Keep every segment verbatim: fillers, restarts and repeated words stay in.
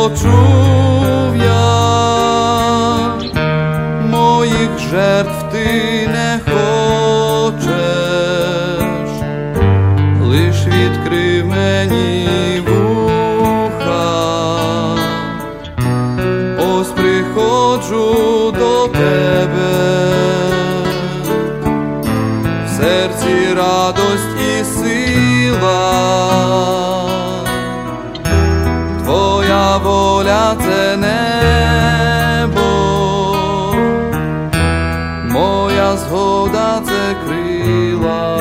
почув я, моїх жертв ти не хочеш, лиш відкрив мені вуха. Ось приходжу до тебе, в серці радость і сила, твоя воля — це небо, моя згода — це крила.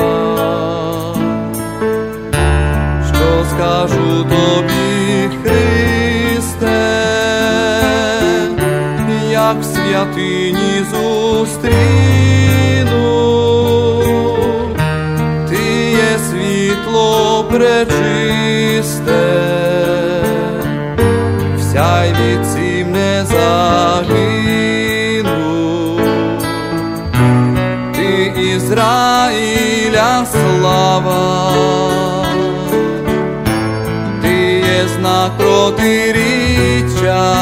Що скажу тобі, Христе, як в святині зустріну? Ти є світло пречисте, сяй від цим не загину. Ти Ізраїля слава, ти є знак протиріччя,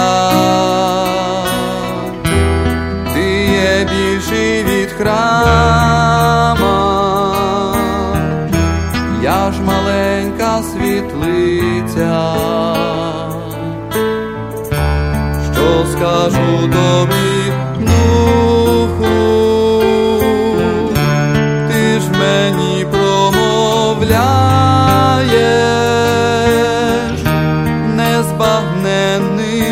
ти є більший від храма, я ж маленька світлиця. Що скажу тобі, духу, ти ж мені промовляєш незбагненним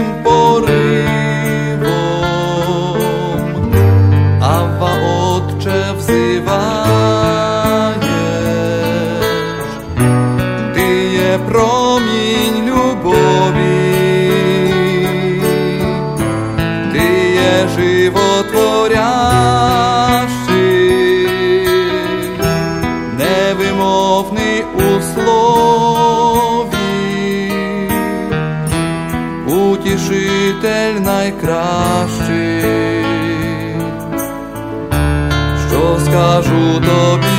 поривом. Авва, Отче, взиваєш, ти є промінь любові, животворящий, невимовний у слові, утішитель найкращий. Що скажу тобі,